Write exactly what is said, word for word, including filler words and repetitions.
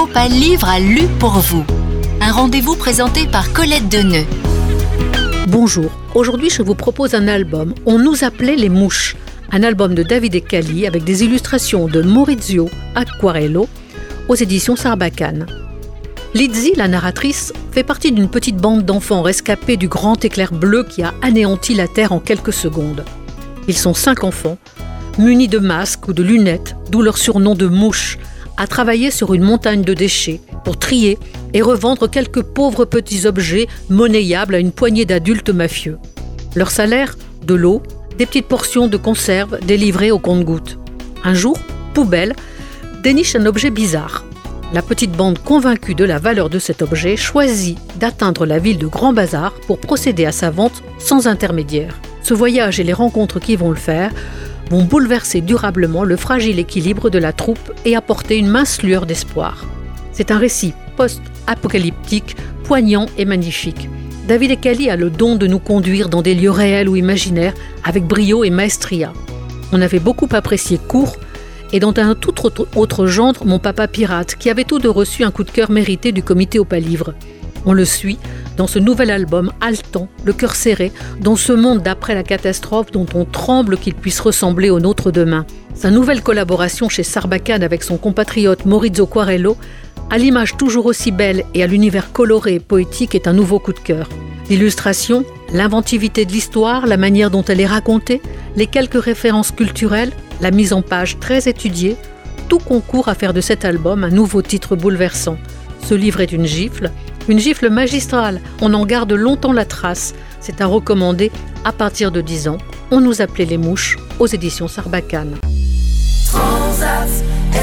Papa Livre a lu pour vous. Un rendez-vous présenté par Colette Deneux. Bonjour, aujourd'hui je vous propose un album On nous appelait les mouches, un album de Davide Calli avec des illustrations de Maurizio Acquarello aux éditions Sarbacane. Lizzie, la narratrice, fait partie d'une petite bande d'enfants rescapés du grand éclair bleu qui a anéanti la Terre en quelques secondes. Ils sont cinq enfants, munis de masques ou de lunettes, d'où leur surnom de mouches, à travailler sur une montagne de déchets pour trier et revendre quelques pauvres petits objets monnayables à une poignée d'adultes mafieux. Leur salaire, de l'eau, des petites portions de conserve délivrées au compte-gouttes. Un jour, Poubelle déniche un objet bizarre. La petite bande convaincue de la valeur de cet objet choisit d'atteindre la ville de Grand Bazar pour procéder à sa vente sans intermédiaire. Ce voyage et les rencontres qui vont le faire vont bouleverser durablement le fragile équilibre de la troupe et apporter une mince lueur d'espoir. C'est un récit post-apocalyptique, poignant et magnifique. Davide Calli a le don de nous conduire dans des lieux réels ou imaginaires avec brio et maestria. On avait beaucoup apprécié Court et dans un tout autre, autre genre, Mon papa pirate, qui avait tous deux reçu un coup de cœur mérité du comité au Palivre. On le suit dans ce nouvel album haletant, le cœur serré, dans ce monde d'après la catastrophe dont on tremble qu'il puisse ressembler au nôtre demain. Sa nouvelle collaboration chez Sarbacane avec son compatriote Maurizio Acquarello, à l'image toujours aussi belle et à l'univers coloré et poétique, est un nouveau coup de cœur. L'illustration, l'inventivité de l'histoire, la manière dont elle est racontée, les quelques références culturelles, la mise en page très étudiée, tout concourt à faire de cet album un nouveau titre bouleversant. Ce livre est une gifle, une gifle magistrale, on en garde longtemps la trace. C'est à recommander à partir de dix ans. On nous appelait les mouches aux éditions Sarbacane. Transat